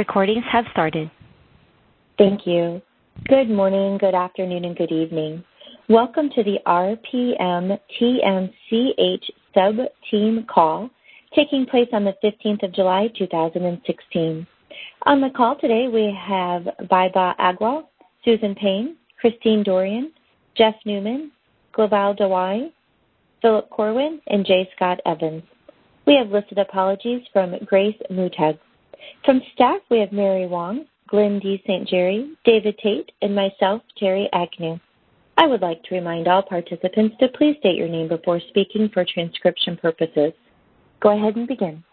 Recordings have started. Thank you. Good morning, good afternoon, and good evening. Welcome to the RPM TMCH sub-team call taking place on the 15th of July, 2016. On the call today, we have Vaibhav Agrawal, Susan Payne, Christine Dorian, Jeff Newman, Global Dawai, Philip Corwin, and J. Scott Evans. We have listed apologies from Grace Mutag. From staff, we have Mary Wong, Glenn D. St. Jerry, David Tate, and myself, Terry Agnew. I would like to remind all participants to please state your name before speaking for transcription purposes. Go ahead and begin.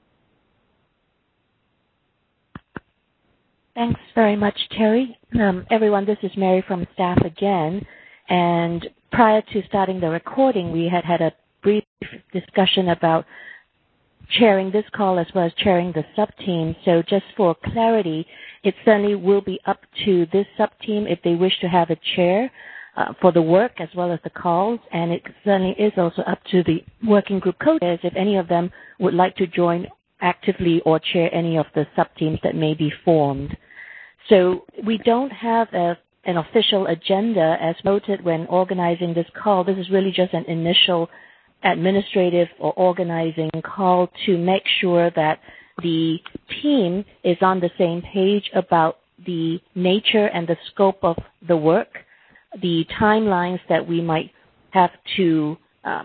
Thanks very much, Terry. Everyone, this is Mary from staff again. And prior to starting the recording, we had a brief discussion about chairing this call as well as chairing the sub-team. So just for clarity, it certainly will be up to this sub-team if they wish to have a chair for the work as well as the calls. And it certainly is also up to the working group co-chairs if any of them would like to join actively or chair any of the sub-teams that may be formed. So we don't have an official agenda as noted when organizing this call. This is really just an initial administrative or organizing call to make sure that the team is on the same page about the nature and the scope of the work, the timelines that we might have to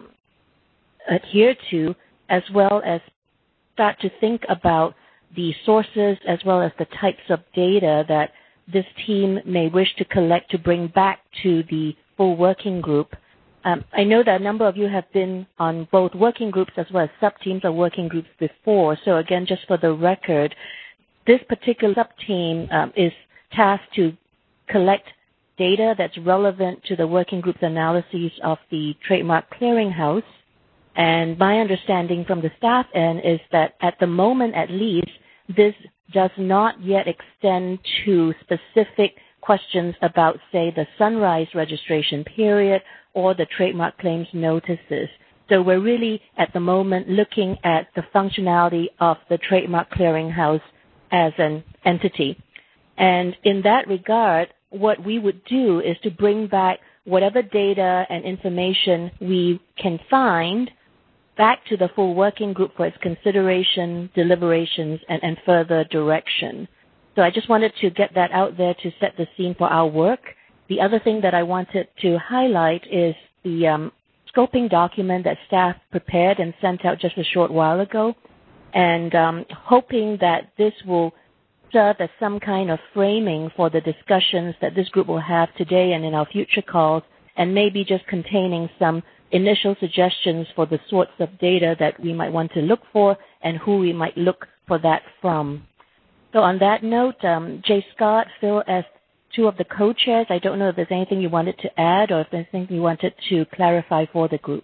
adhere to, as well as start to think about the sources as well as the types of data that this team may wish to collect to bring back to the full working group. I know that a number of you have been on both working groups as well as sub-teams or working groups before. So again, just for the record, this particular sub-team is tasked to collect data that's relevant to the working group's analyses of the Trademark Clearinghouse. And my understanding from the staff end is that at the moment at least, this does not yet extend to specific questions about, say, the Sunrise registration period or the trademark claims notices. So we're really, at the moment, looking at the functionality of the Trademark Clearinghouse as an entity. And in that regard, what we would do is to bring back whatever data and information we can find back to the full working group for its consideration, deliberations, and further direction. So I just wanted to get that out there to set the scene for our work. The other thing that I wanted to highlight is the scoping document that staff prepared and sent out just a short while ago, and hoping that this will serve as some kind of framing for the discussions that this group will have today and in our future calls, and maybe just containing some initial suggestions for the sorts of data that we might want to look for and who we might look for that from. So on that note, J. Scott, Phil, as two of the co-chairs, I don't know if there's anything you wanted to add or if there's anything you wanted to clarify for the group.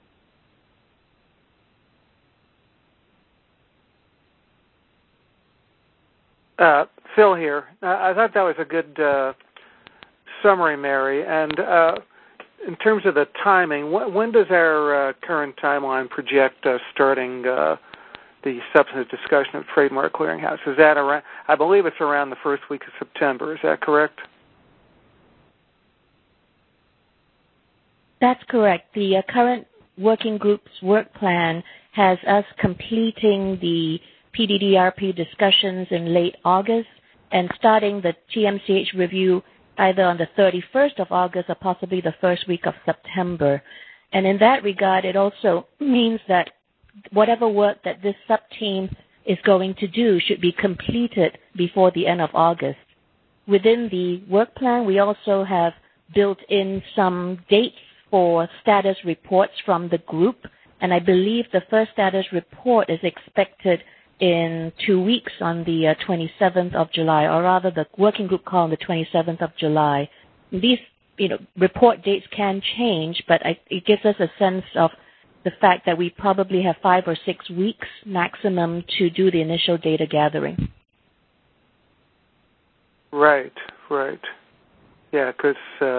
Phil here. I thought that was a good summary, Mary. And in terms of the timing, when does our current timeline project starting the substantive discussion of Trademark Clearinghouse? Is that around? I believe it's around the first week of September. Is that correct? That's correct. The current working group's work plan has us completing the PDDRP discussions in late August and starting the TMCH review either on the 31st of August or possibly the first week of September. And in that regard, it also means that whatever work that this sub-team is going to do should be completed before the end of August. Within the work plan, we also have built in some dates for status reports from the group, and I believe the first status report is expected in 2 weeks on the 27th of July, or rather the working group call on the 27th of July. These report dates can change, but it gives us a sense of the fact that we probably have 5 or 6 weeks maximum to do the initial data gathering. Right. Yeah, because,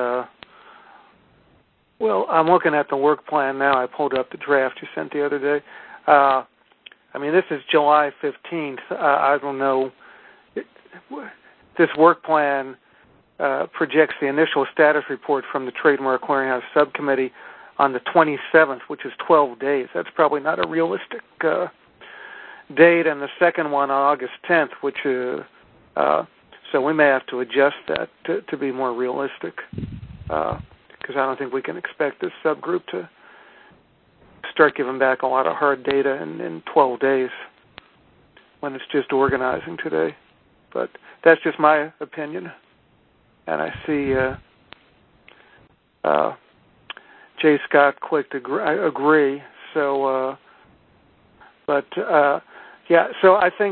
well, I'm looking at the work plan now. I pulled up the draft you sent the other day. This is July 15th. I don't know this work plan projects the initial status report from the Trademark Clearinghouse Subcommittee on the 27th, which is 12 days. That's probably not a realistic date, and the second one on August 10th, which so we may have to adjust that to be more realistic, because I don't think we can expect this subgroup to start giving back a lot of hard data in 12 days when it's just organizing today. But that's just my opinion, and I see J. Scott clicked agree. So, yeah. So I think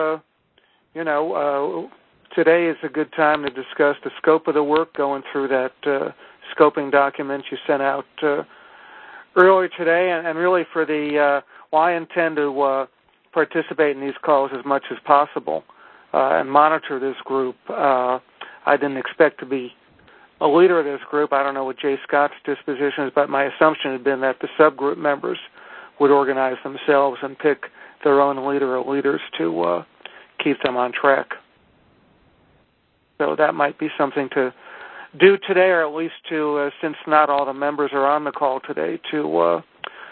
today is a good time to discuss the scope of the work, going through that scoping document you sent out earlier today, and really for the I intend to participate in these calls as much as possible and monitor this group. I didn't expect to be a leader of this group. I don't know what Jay Scott's disposition is, but my assumption had been that the subgroup members would organize themselves and pick their own leader or leaders to keep them on track. So that might be something to do today, or at least to, since not all the members are on the call today, to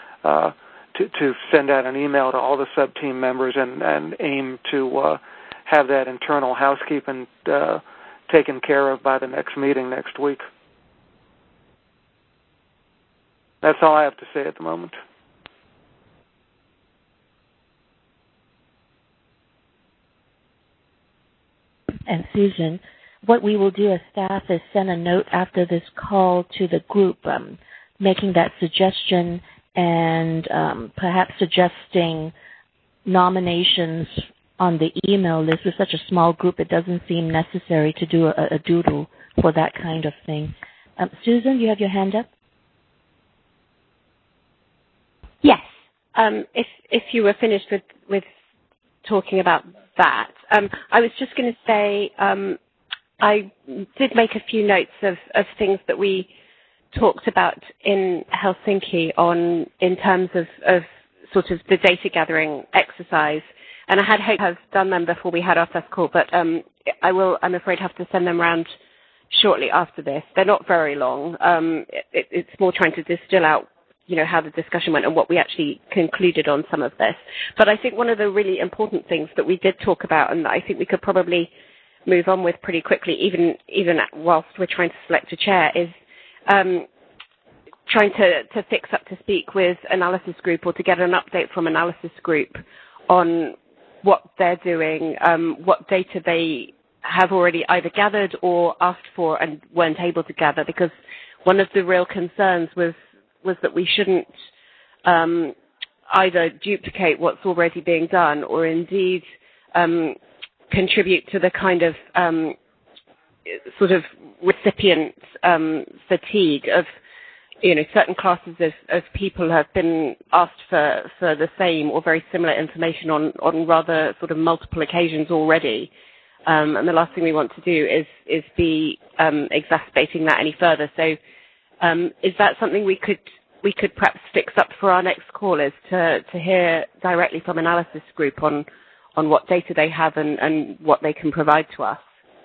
send out an email to all the sub-team members and aim to have that internal housekeeping taken care of by the next meeting next week. That's all I have to say at the moment. And Susan, what we will do as staff is send a note after this call to the group, making that suggestion and perhaps suggesting nominations on the email list. With such a small group, it doesn't seem necessary to do a doodle for that kind of thing. Susan, you have your hand up? Yes. If you were finished with talking about that, I was just going to say I did make a few notes of things that we talked about in Helsinki in terms of sort of the data gathering exercise. And I had hoped to have done them before we had our first call, but I will, I'm afraid, have to send them around shortly after this. They're not very long. It's more trying to distill out, how the discussion went and what we actually concluded on some of this. But I think one of the really important things that we did talk about, and that I think we could probably move on with pretty quickly, even whilst we're trying to select a chair, is trying to fix up to speak with analysis group, or to get an update from analysis group on what they're doing, what data they have already either gathered or asked for and weren't able to gather, because one of the real concerns was that we shouldn't either duplicate what's already being done, or indeed contribute to the kind of sort of recipient fatigue of, certain classes of people have been asked for the same or very similar information on rather sort of multiple occasions already. And the last thing we want to do is be exacerbating that any further. So is that something we could perhaps fix up for our next call, is to hear directly from analysis group on what data they have and what they can provide to us?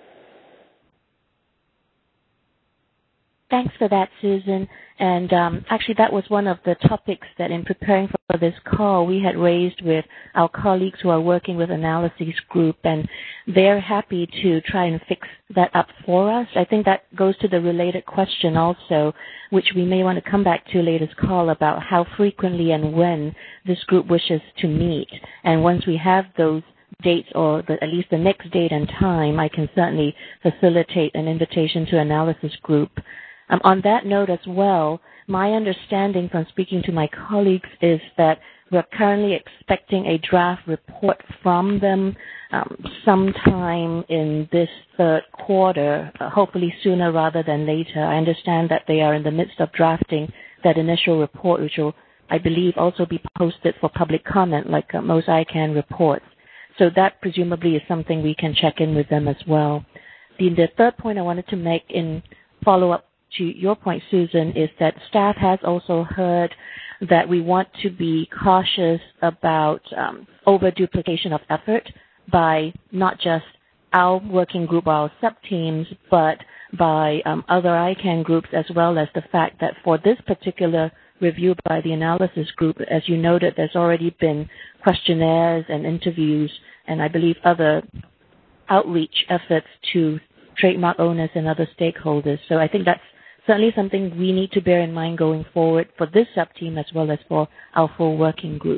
Thanks for that, Susan. And actually, that was one of the topics that, in preparing for this call, we had raised with our colleagues who are working with analysis group, and they're happy to try and fix that up for us. I think that goes to the related question also, which we may want to come back to later this call, about how frequently and when this group wishes to meet. And once we have those dates, or at least the next date and time, I can certainly facilitate an invitation to analysis group. On that note as well, my understanding from speaking to my colleagues is that we're currently expecting a draft report from them sometime in this third quarter, hopefully sooner rather than later. I understand that they are in the midst of drafting that initial report, which will, I believe, also be posted for public comment, like most ICANN reports. So that presumably is something we can check in with them as well. The third point I wanted to make in follow-up to your point, Susan, is that staff has also heard that we want to be cautious about over-duplication of effort by not just our working group, our sub-teams, but by other ICANN groups, as well as the fact that for this particular review by the analysis group, as you noted, there's already been questionnaires and interviews and I believe other outreach efforts to trademark owners and other stakeholders. So I think that's certainly something we need to bear in mind going forward for this sub-team as well as for our full working group.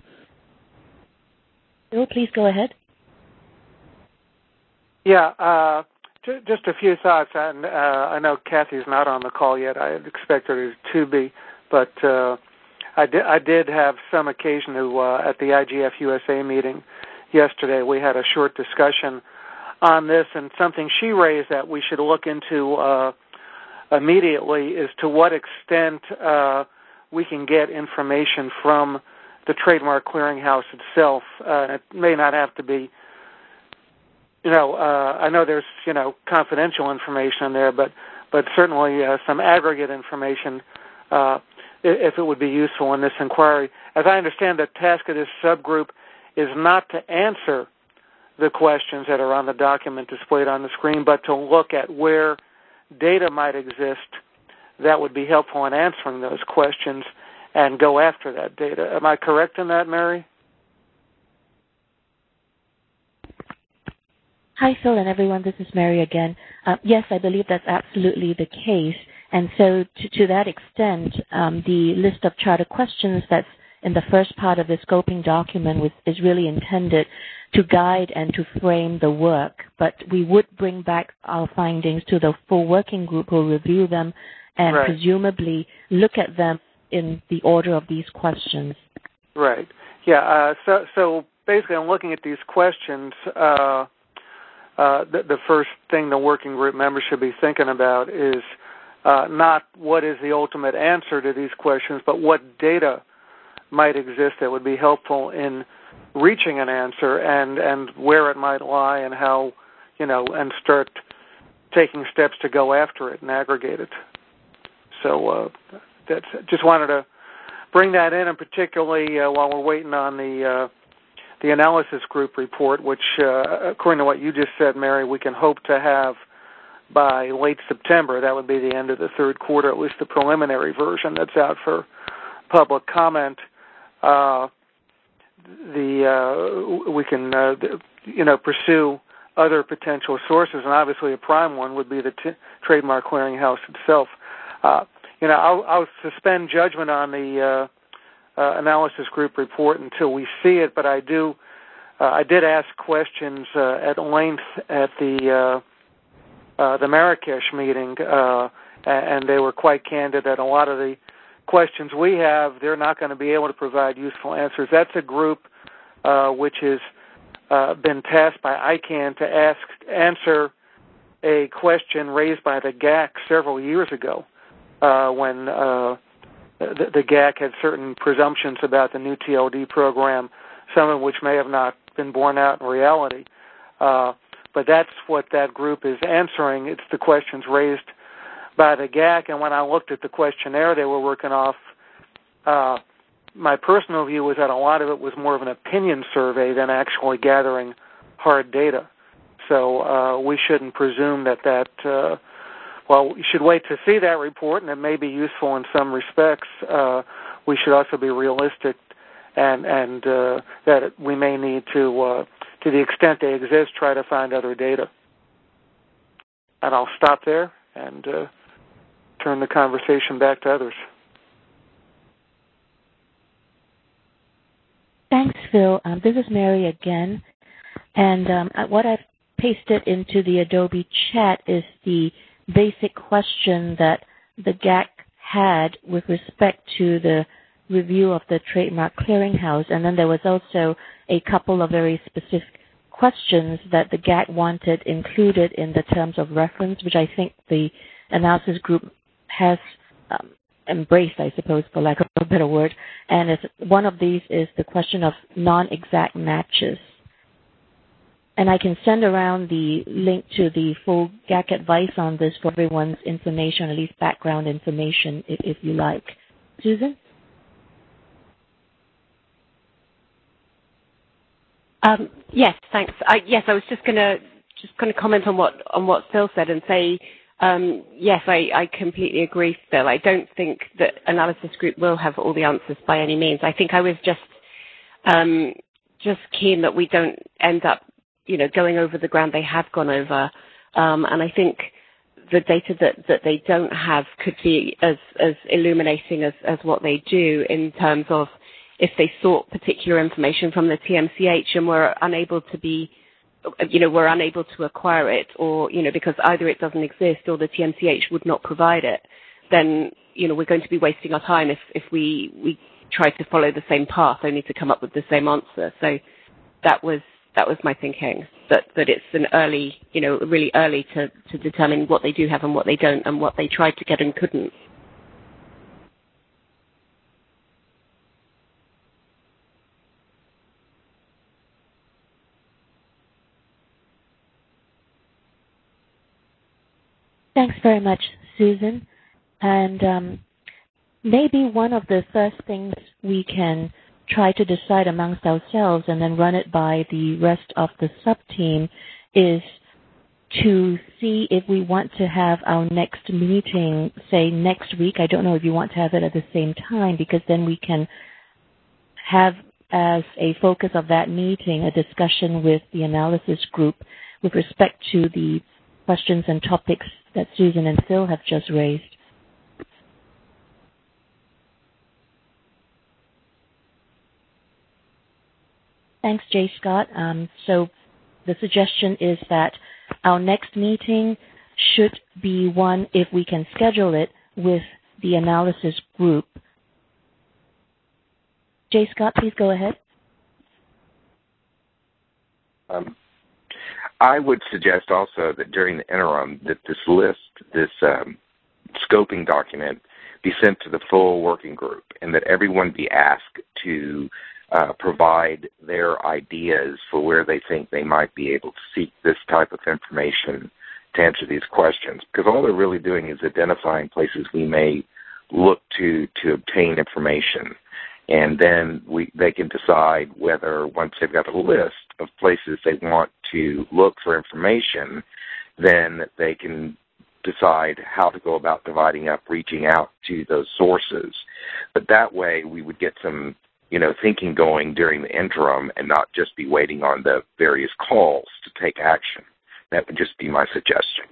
Bill, please go ahead. Yeah, just a few thoughts. And I know Kathy's not on the call yet. I had expected her to be, but I did have some occasion to, at the IGF USA meeting yesterday, we had a short discussion on this, and something she raised that we should look into immediately is to what extent we can get information from the Trademark Clearinghouse itself. It may not have to be, I know there's, confidential information in there, but certainly some aggregate information if it would be useful in this inquiry. As I understand, the task of this subgroup is not to answer the questions that are on the document displayed on the screen, but to look at where data might exist that would be helpful in answering those questions and go after that data. Am I correct in that, Mary? Hi, Phil and everyone. This is Mary again. Yes, I believe that's absolutely the case. And so to that extent, the list of charter questions that's in the first part of the scoping document is really intended to guide and to frame the work. But we would bring back our findings to the full working group who will review them and right. Presumably look at them in the order of these questions. Right. Yeah. So basically, I'm looking at these questions. The first thing the working group members should be thinking about is not what is the ultimate answer to these questions, but what data might exist that would be helpful in reaching an answer and where it might lie and how, and start taking steps to go after it and aggregate it. So that's just wanted to bring that in, and particularly while we're waiting on the analysis group report, which, according to what you just said, Mary, we can hope to have by late September. That would be the end of the third quarter, at least the preliminary version that's out for public comment. We can, pursue other potential sources, and obviously a prime one would be the Trademark Clearinghouse itself. I'll suspend judgment on the analysis group report until we see it, but I did ask questions at length at the Marrakesh meeting, and they were quite candid that a lot of the questions we have, they're not going to be able to provide useful answers. That's a group which has been tasked by ICANN to answer a question raised by the GAC several years ago when the GAC had certain presumptions about the new TLD program, some of which may have not been borne out in reality. But that's what that group is answering. It's the questions raised by the GAC, and when I looked at the questionnaire they were working off, my personal view was that a lot of it was more of an opinion survey than actually gathering hard data. So we shouldn't presume that we should wait to see that report, and it may be useful in some respects. We should also be realistic and that we may need to the extent they exist, try to find other data. And I'll stop there and turn the conversation back to others. Thanks, Phil. This is Mary again. And what I've pasted into the Adobe chat is the basic question that the GAC had with respect to the review of the Trademark Clearinghouse. And then there was also a couple of very specific questions that the GAC wanted included in the terms of reference, which I think the analysis group has embraced, I suppose, for lack of a better word. And one of these is the question of non-exact matches. And I can send around the link to the full GAC advice on this for everyone's information, at least background information, if you like. Susan? Yes, thanks. I was just going to just kind of comment on what Phil said and say, yes, I completely agree, Phil. I don't think that analysis group will have all the answers by any means. I think I was just keen that we don't end up, going over the ground they have gone over. And I think the data that they don't have could be as illuminating as what they do in terms of if they sought particular information from the TMCH and were unable to acquire it, or, because either it doesn't exist or the TMCH would not provide it, then, we're going to be wasting our time if we try to follow the same path only to come up with the same answer. So that was my thinking, that it's an early, really early to determine what they do have and what they don't and what they tried to get and couldn't. Thanks very much, Susan. And maybe one of the first things we can try to decide amongst ourselves and then run it by the rest of the sub-team is to see if we want to have our next meeting, say, next week. I don't know if you want to have it at the same time, because then we can have as a focus of that meeting a discussion with the analysis group with respect to the questions and topics that Susan and Phil have just raised. Thanks, J. Scott. So the suggestion is that our next meeting should be one, if we can schedule it, with the analysis group. J. Scott, please go ahead. I would suggest also that during the interim that this list, this scoping document, be sent to the full working group, and that everyone be asked to provide their ideas for where they think they might be able to seek this type of information to answer these questions. Because all they're really doing is identifying places we may look to obtain information. And then they can decide whether, once they've got a list of places they want to look for information, then they can decide how to go about dividing up, reaching out to those sources. But that way we would get some thinking going during the interim and not just be waiting on the various calls to take action. That would just be my suggestion.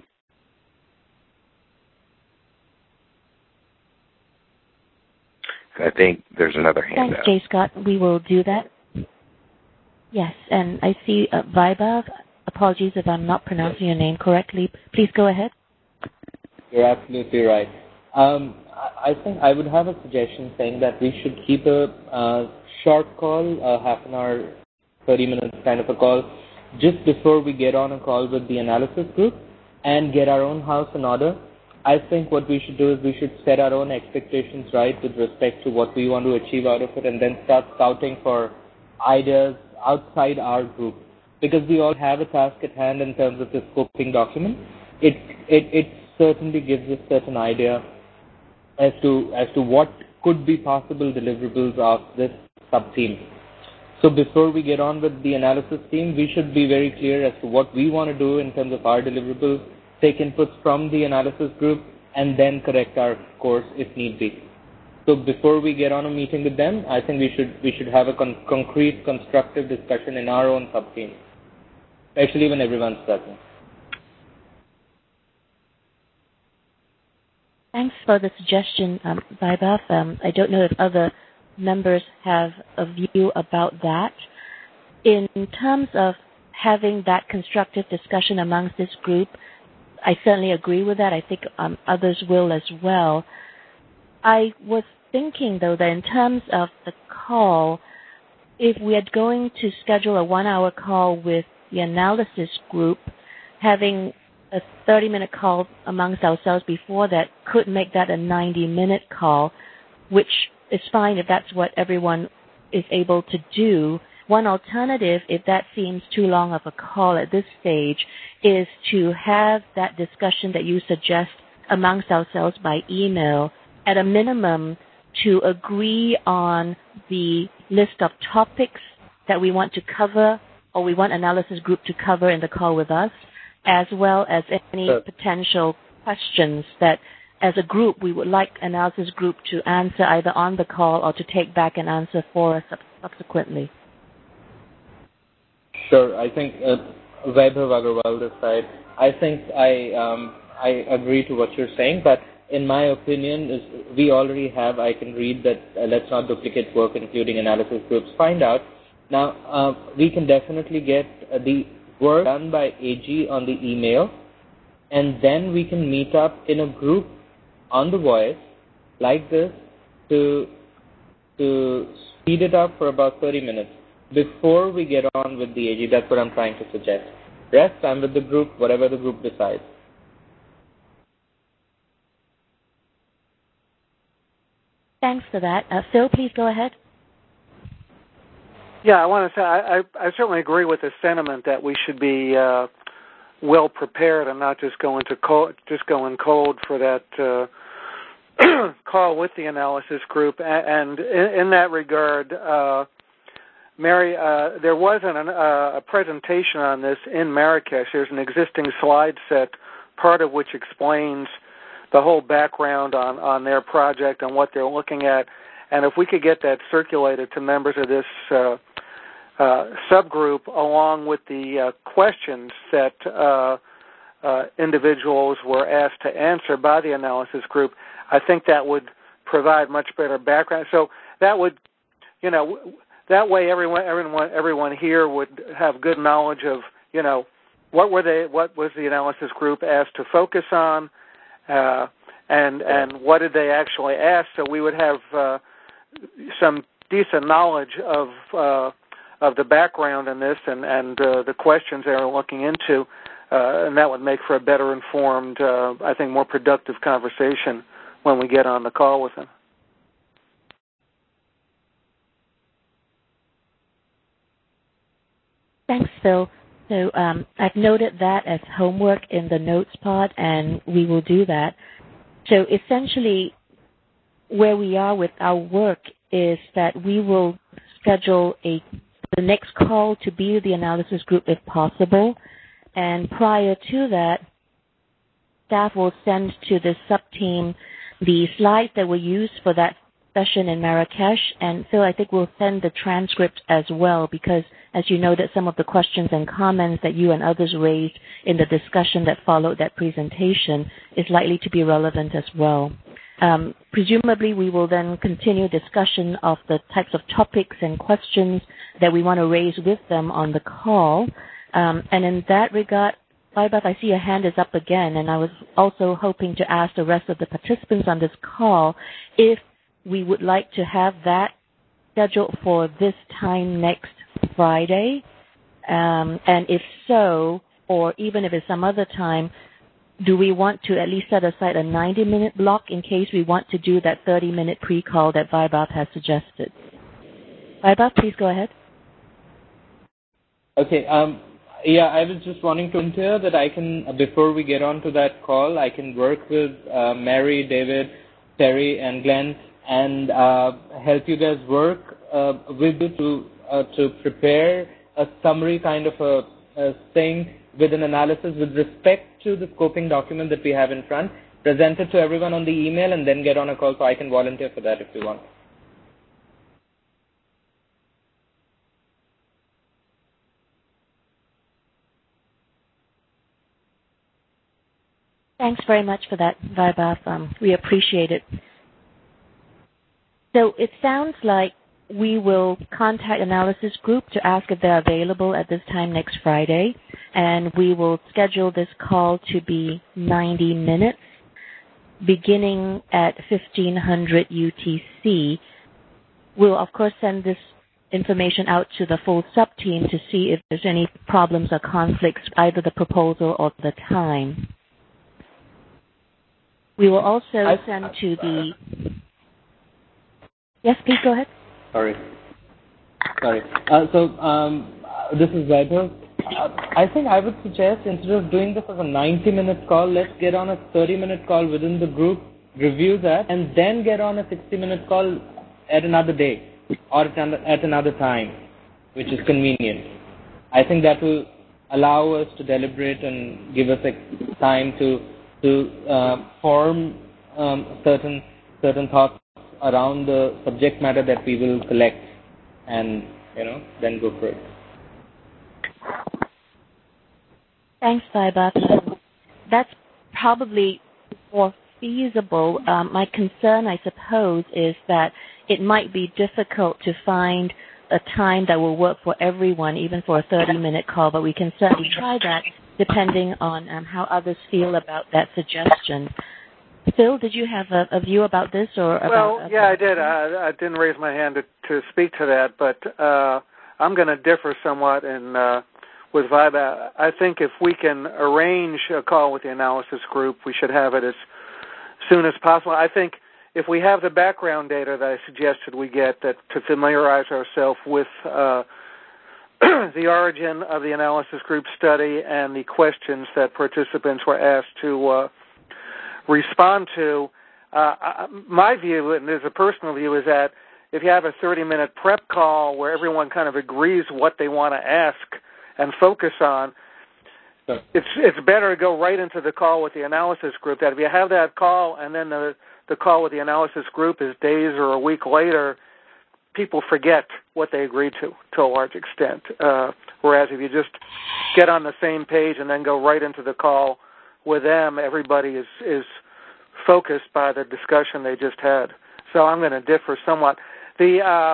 And I think there's another hand Thanks, J. Scott. We will do that. Yes, and I see Vaibhav. Apologies if I'm not pronouncing your name correctly. Please go ahead. You're absolutely right. I think I would have a suggestion saying that we should keep a short call, half an hour, 30 minutes kind of a call, just before we get on a call with the analysis group and get our own house in order. I think what we should do is we should set our own expectations right with respect to what we want to achieve out of it, and then start scouting for ideas outside our group. Because we all have a task at hand in terms of the scoping document, it certainly gives us certain idea as to what could be possible deliverables of this sub-team. So before we get on with the analysis team, we should be very clear as to what we want to do in terms of our deliverables, take inputs from the analysis group, and then correct our course if need be. So before we get on a meeting with them, I think we should have a concrete, constructive discussion in our own sub-team, especially when everyone's present. Thanks for the suggestion, Vaibhav. I don't know if other members have a view about that. In terms of having that constructive discussion amongst this group, I certainly agree with that. I think others will as well. I was thinking, though, that in terms of the call, if we are going to schedule a 1-hour call with the analysis group, having a 30-minute call amongst ourselves before that could make that a 90-minute call, which is fine if that's what everyone is able to do. One alternative, if that seems too long of a call at this stage, is to have that discussion that you suggest amongst ourselves by email, at a minimum to agree on the list of topics that we want to cover or we want analysis group to cover in the call with us, as well as any potential questions that, as a group, we would like analysis group to answer either on the call or to take back an answer for us subsequently. Sure. I think Vaibhav Agarwal this side. I think I agree to what you're saying, but in my opinion, we already have, I can read that let's not duplicate work, including analysis groups, find out. Now, we can definitely get the work done by AG on the email, and then we can meet up in a group on the voice like this to speed it up for about 30 minutes before we get on with the AG. That's what I'm trying to suggest. Rest, I'm with the group, whatever the group decides. Thanks for that. Phil, please go ahead. Yeah, I want to say I certainly agree with the sentiment that we should be well prepared and not just go in cold for that call with the analysis group. And in that regard, Mary, there wasn't a presentation on this in Marrakesh. There's an existing slide set, part of which explains the whole background on their project and what they're looking at. And if we could get that circulated to members of this subgroup, along with the questions that individuals were asked to answer by the analysis group, I think that would provide much better background. So that would, that way everyone here would have good knowledge of, what was the analysis group asked to focus on, and what did they actually ask, so we would have some decent knowledge of the background in this and the questions they are looking into, and that would make for a better informed, I think more productive conversation when we get on the call with them. Thanks, Phil. So I've noted that as homework in the notes pod, and we will do that. So essentially, where we are with our work is that we will schedule the next call to be the analysis group if possible, and prior to that, staff will send to the sub-team the slides that were used for that session in Marrakesh, and Phil, I think we'll send the transcript as well, because as you know, that some of the questions and comments that you and others raised in the discussion that followed that presentation is likely to be relevant as well. Presumably, we will then continue discussion of the types of topics and questions that we want to raise with them on the call. And in that regard, Vaibhav, I see your hand is up again, and I was also hoping to ask the rest of the participants on this call if we would like to have that scheduled for this time next Friday, and if so, or even if it's some other time, do we want to at least set aside a 90-minute block in case we want to do that 30-minute pre-call that Vaibhav has suggested? Vaibhav, please go ahead. Okay. Yeah, I was just wanting to enter that I can, before we get on to that call, I can work with Mary, David, Terry, and Glenn and help you guys work with you to prepare a summary kind of a thing with an analysis with respect to the scoping document that we have in front, present it to everyone on the email, and then get on a call, so I can volunteer for that if you want. Thanks very much for that, Vaibhav. We appreciate it. So it sounds like we will contact analysis group to ask if they're available at this time next Friday, and we will schedule this call to be 90 minutes, beginning at 1500 UTC. We'll, of course, send this information out to the full sub-team to see if there's any problems or conflicts, either the proposal or the time. We will also send to the... Yes, please go ahead. Sorry. So this is Vaibhav. I think I would suggest, instead of doing this as a 90-minute call, let's get on a 30-minute call within the group, review that, and then get on a 60-minute call at another day or at another time, which is convenient. I think that will allow us to deliberate and give us time to form certain thoughts around the subject matter that we will collect, and then go for it. Thanks, Vaibhav. That's probably more feasible. My concern, I suppose, is that it might be difficult to find a time that will work for everyone, even for a 30-minute call, but we can certainly try that depending on how others feel about that suggestion. Phil, did you have a view about this? I did. I didn't raise my hand to speak to that, but I'm going to differ somewhat with Vaibhav. I think if we can arrange a call with the analysis group, we should have it as soon as possible. I think if we have the background data that I suggested we get, that to familiarize ourselves with the origin of the analysis group study and the questions that participants were asked to respond to, my view, and there's a personal view, is that if you have a 30-minute prep call where everyone kind of agrees what they want to ask and focus on, it's better to go right into the call with the analysis group. That if you have that call and then the call with the analysis group is days or a week later, people forget what they agreed to a large extent. Whereas if you just get on the same page and then go right into the call with them, everybody is focused by the discussion they just had. So I'm going to differ somewhat. The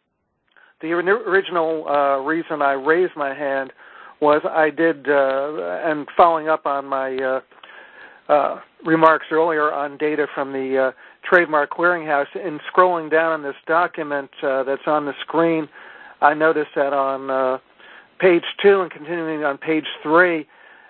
original reason I raised my hand was I did, and following up on my remarks earlier on data from the Trademark Clearinghouse, in scrolling down on this document that's on the screen, I noticed that on page 2 and continuing on page 3,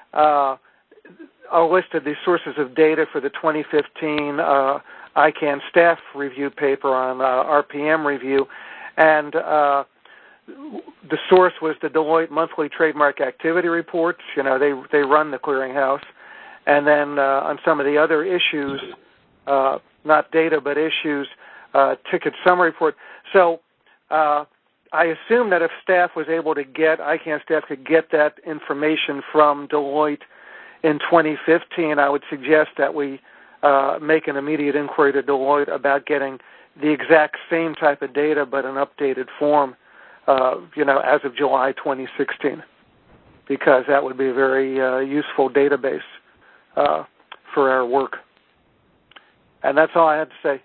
I listed the sources of data for the 2015 ICANN staff review paper on RPM review, and the source was the Deloitte Monthly Trademark Activity Reports. They run the clearinghouse. And then on some of the other issues, not data but issues, ticket summary report. So I assume that if staff was able to ICANN staff could get that information from Deloitte in 2015, I would suggest that we make an immediate inquiry to Deloitte about getting the exact same type of data but in updated form, as of July 2016, because that would be a very useful database for our work. And that's all I had to say.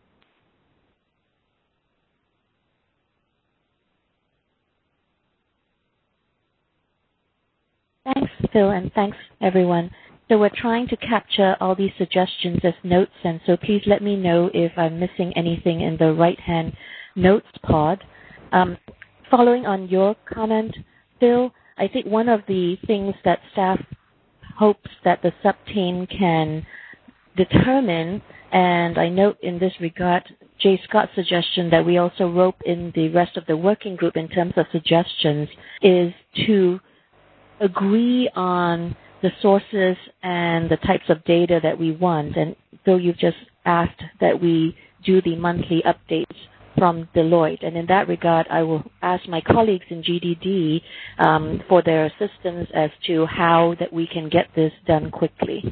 Thanks, Phil, and thanks, everyone. So we're trying to capture all these suggestions as notes, and so please let me know if I'm missing anything in the right-hand notes pod. Following on your comment, Phil, I think one of the things that staff hopes that the sub-team can determine, and I note in this regard Jay Scott's suggestion that we also rope in the rest of the working group in terms of suggestions, is to agree on the sources and the types of data that we want. And Phil, you've just asked that we do the monthly updates from Deloitte. And in that regard, I will ask my colleagues in GDD for their assistance as to how that we can get this done quickly.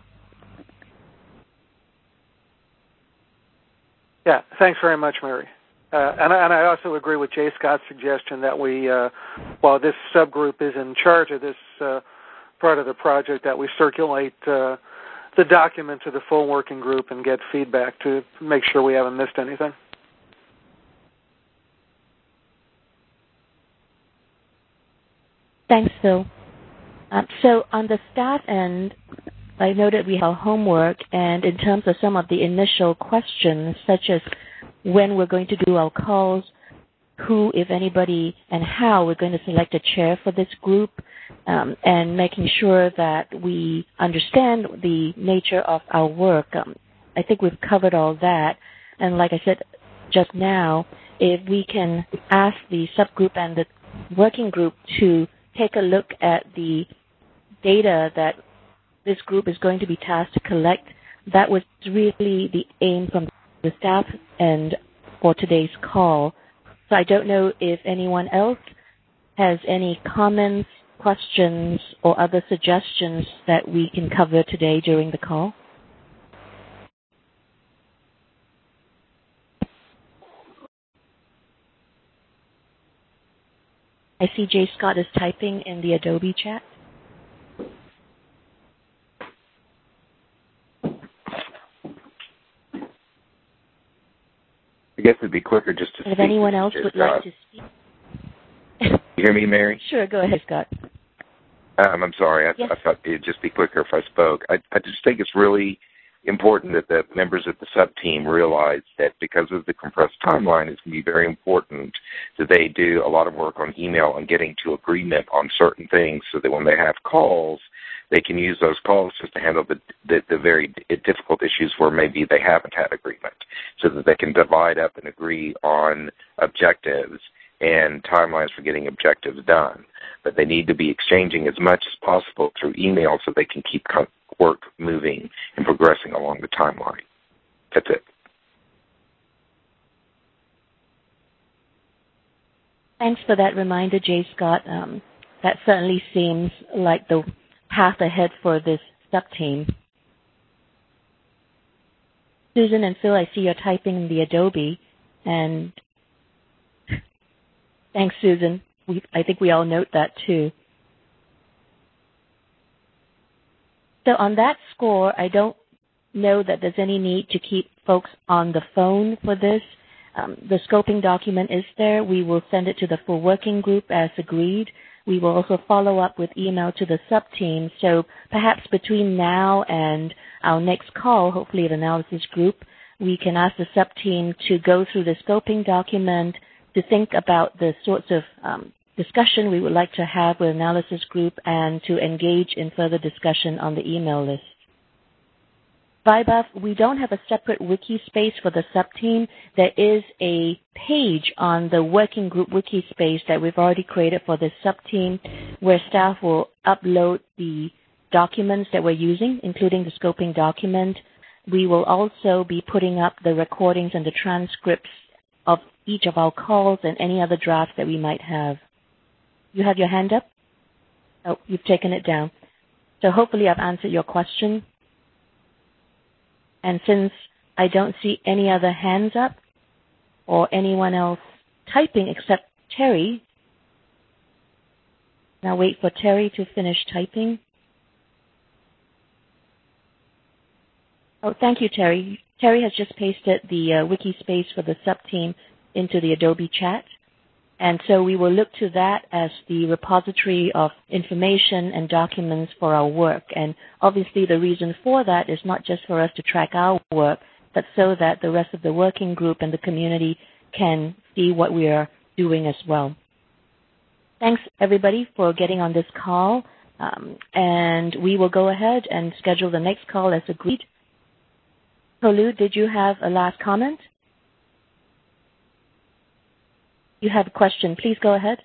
Yeah, thanks very much, Mary. And I also agree with Jay Scott's suggestion that we, while this subgroup is in charge of this part of the project, that we circulate the document to the full working group and get feedback to make sure we haven't missed anything. Thanks, Phil. So on the staff end, I noted we have homework, and in terms of some of the initial questions, such as when we're going to do our calls, who, if anybody, and how we're going to select a chair for this group, and making sure that we understand the nature of our work. I think we've covered all that. And like I said just now, if we can ask the subgroup and the working group to take a look at the data that this group is going to be tasked to collect, that was really the aim from the staff and for today's call. So I don't know if anyone else has any comments, questions or other suggestions that we can cover today during the call? I see Jay Scott is typing in the Adobe chat. I guess it'd be quicker just to speak. If anyone else would like to speak. You hear me, Mary? Sure, go ahead, Scott. I'm sorry. Yes. I thought it'd just be quicker if I spoke. I just think it's really important that the members of the sub-team realize that because of the compressed timeline, it's going to be very important that they do a lot of work on email and getting to agreement on certain things so that when they have calls, they can use those calls just to handle the very difficult issues where maybe they haven't had agreement, so that they can divide up and agree on objectives and timelines for getting objectives done. But they need to be exchanging as much as possible through email so they can keep work moving and progressing along the timeline. That's it. Thanks for that reminder, Jay Scott. That certainly seems like the path ahead for this sub-team. Susan and Phil, I see you're typing in the Adobe, and thanks, Susan. I think we all note that, too. So on that score, I don't know that there's any need to keep folks on the phone for this. The scoping document is there. We will send it to the full working group as agreed. We will also follow up with email to the sub-team. So perhaps between now and our next call, hopefully the analysis group, we can ask the sub-team to go through the scoping document, to think about the sorts of discussion we would like to have with analysis group, and to engage in further discussion on the email list. Vaibhav, we don't have a separate wiki space for the sub-team. There is a page on the working group wiki space that we've already created for the sub-team where staff will upload the documents that we're using, including the scoping document. We will also be putting up the recordings and the transcripts of each of our calls and any other drafts that we might have. You have your hand up? Oh, you've taken it down. So hopefully I've answered your question. And since I don't see any other hands up or anyone else typing except Terry, now wait for Terry to finish typing. Oh, thank you, Terry. Terry has just pasted the wiki space for the sub-team into the Adobe chat. And so we will look to that as the repository of information and documents for our work. And obviously the reason for that is not just for us to track our work, but so that the rest of the working group and the community can see what we are doing as well. Thanks, everybody, for getting on this call. And we will go ahead and schedule the next call as agreed. Tolu, did you have a last comment? You have a question. Please go ahead.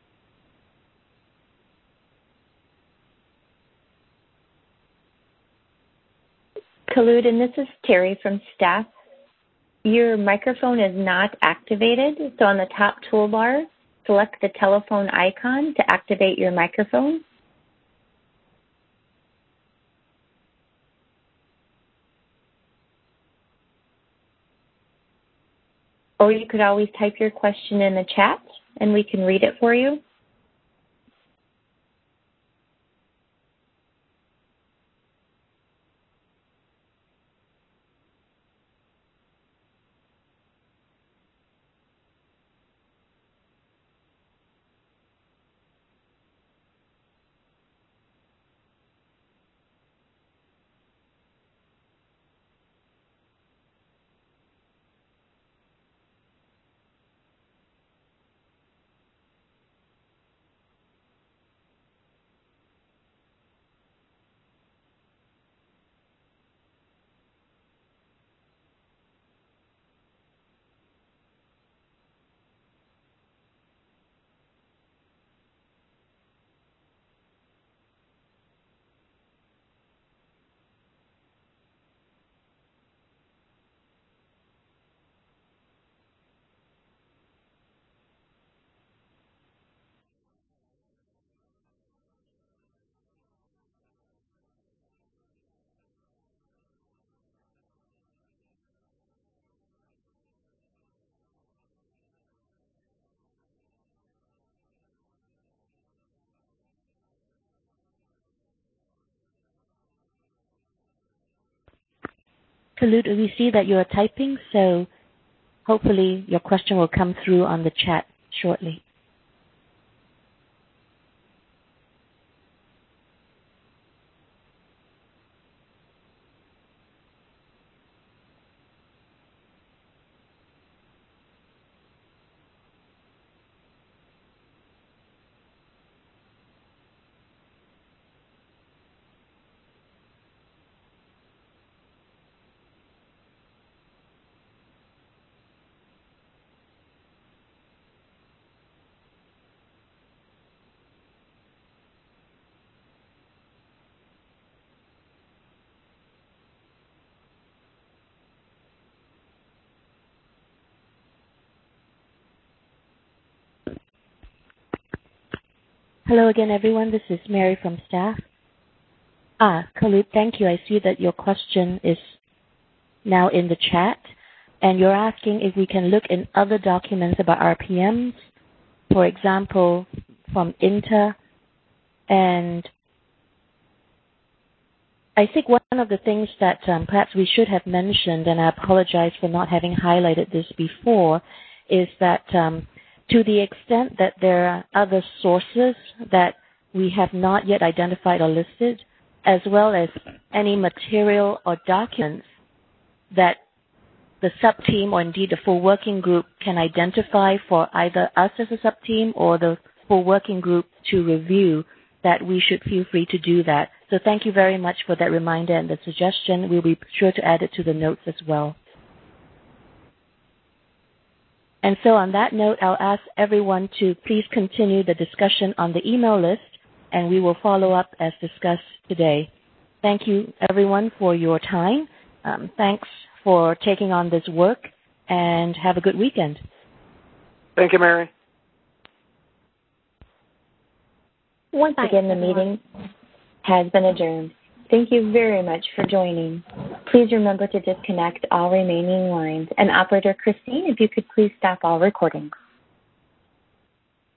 Khulud, and this is Terry from staff. Your microphone is not activated, so on the top toolbar, select the telephone icon to activate your microphone. Or you could always type your question in the chat, and we can read it for you. Kalut, we see that you are typing, so hopefully your question will come through on the chat shortly. Hello again, everyone. This is Mary from staff. Kalut, thank you. I see that your question is now in the chat, and you're asking if we can look in other documents about RPMs, for example, from INTA. And I think one of the things that perhaps we should have mentioned, and I apologize for not having highlighted this before, is that to the extent that there are other sources that we have not yet identified or listed, as well as any material or documents that the sub-team or indeed the full working group can identify for either us as a sub-team or the full working group to review, that we should feel free to do that. So thank you very much for that reminder and the suggestion. We'll be sure to add it to the notes as well. And so on that note, I'll ask everyone to please continue the discussion on the email list, and we will follow up as discussed today. Thank you, everyone, for your time. Thanks for taking on this work, and have a good weekend. Thank you, Mary. Once again, the meeting has been adjourned. Thank you very much for joining. Please remember to disconnect all remaining lines. And Operator Christine, if you could please stop all recordings.